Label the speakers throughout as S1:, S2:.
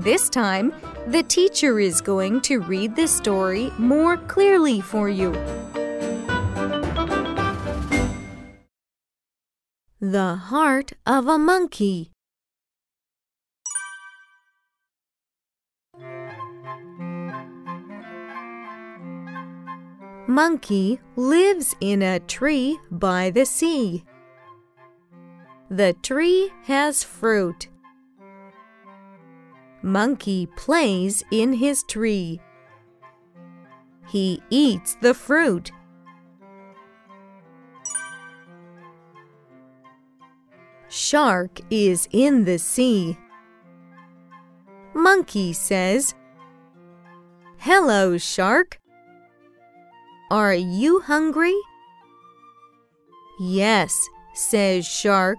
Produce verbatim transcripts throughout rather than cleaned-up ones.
S1: This time, the teacher is going to read the story more clearly for you. The Heart of a Monkey. Monkey lives in a tree by the sea. The tree has fruit. Monkey plays in his tree. He eats the fruit. Shark is in the sea. Monkey says, "Hello, shark. Are you hungry?" "Yes," says Shark.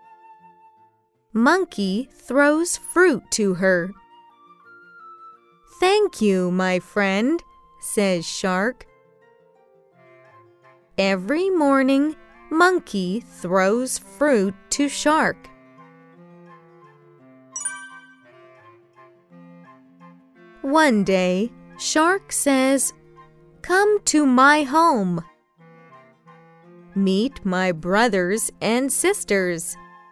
S1: Monkey throws fruit to her. "Thank you, my friend," says Shark. Every morning, Monkey throws fruit to Shark. One day, Shark says, "Come to my home. Meet my brothers and sisters."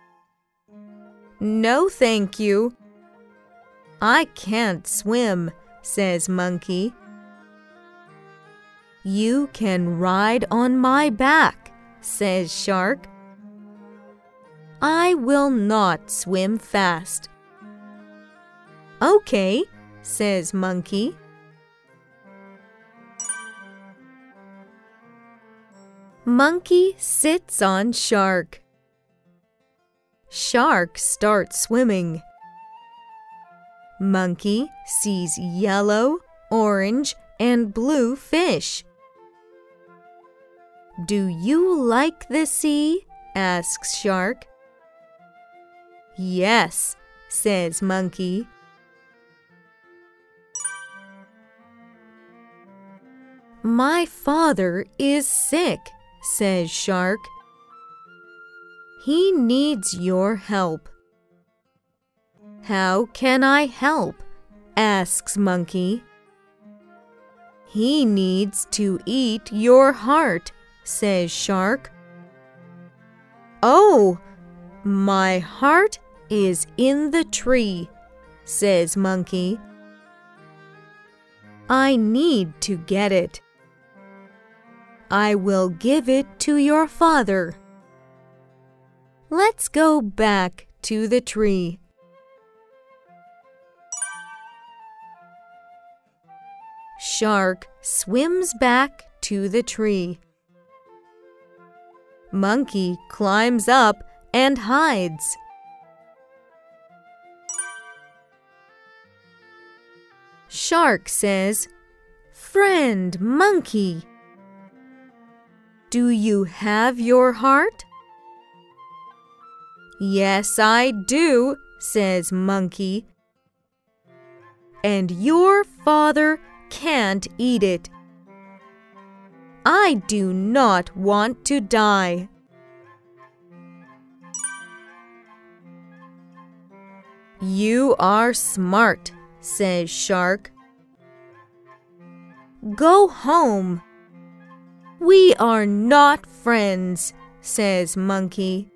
S1: "No, thank you." "I can't swim," says Monkey. "You can ride on my back," says Shark. "I will not swim fast." "Okay," says Monkey. Monkey sits on Shark. Shark starts swimming. Monkey sees yellow, orange, and blue fish. "Do you like the sea?" asks Shark. "Yes," says Monkey. "My father is sick," says Shark. "He needs your help." "How can I help?" asks Monkey. "He needs to eat your heart," says Shark. "Oh, my heart is in the tree," says Monkey. "I need to get it. I will give it to your father." Let's go back to the tree. Shark swims back to the tree. Monkey climbs up and hides. Shark says, "Friend Monkey, do you have your heart?" "Yes, I do," says Monkey. "And your father can't eat it. I do not want to die." "You are smart," says Shark. "Go home." "We are not friends," says Monkey.